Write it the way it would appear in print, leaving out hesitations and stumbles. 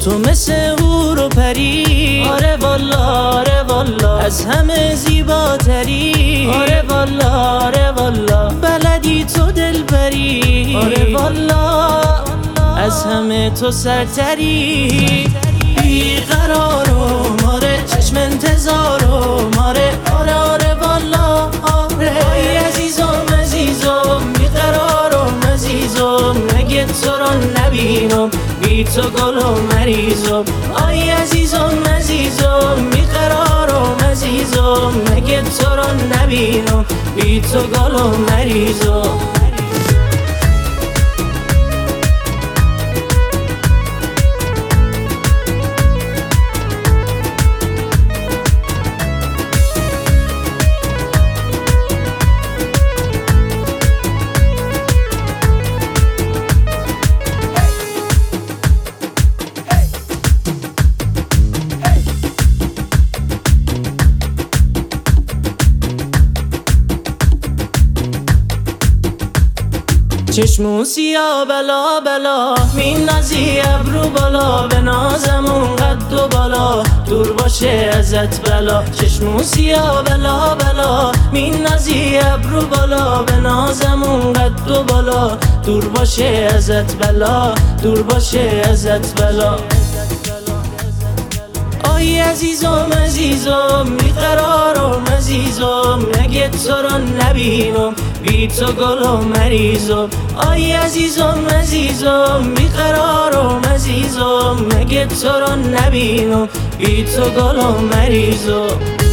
تو مثل حور و پری، آره والا آره والا، از همه زیباتری، آره والا آره والا، بلدی تو دلبری، آره والا، از همه تو سرتری. بیقرارم آره، چشم انتظارم آره، آره آره والا آره. آی عزیزم عزیزم بیقرارم عزیزم، مگه تو رو نبینم بی تو گل و مریضم. آی عزیزم عزیزم بیقرارم عزیزم، مگه تو رو نبینم بی تو گل و مریضم. چشمون سیاه بلا بلا، میندازی ابرو بالا، به نازمون قد و بالا، دور باشه ازت بلا. چشمون سیاه بلا بلا، میندازی ابرو بالا، به نازمون قد و بالا، دور باشه ازت بلا، دور باشه ازت بلا. آی عزیزم عزیزم بیقرارم عزیزم، مگه تو رو نبینم بی تو گل و مریضم. آی عزیزم عزیزم بیقرارم عزیزم، مگه تو رو نبینم بی تو گل و مریضم.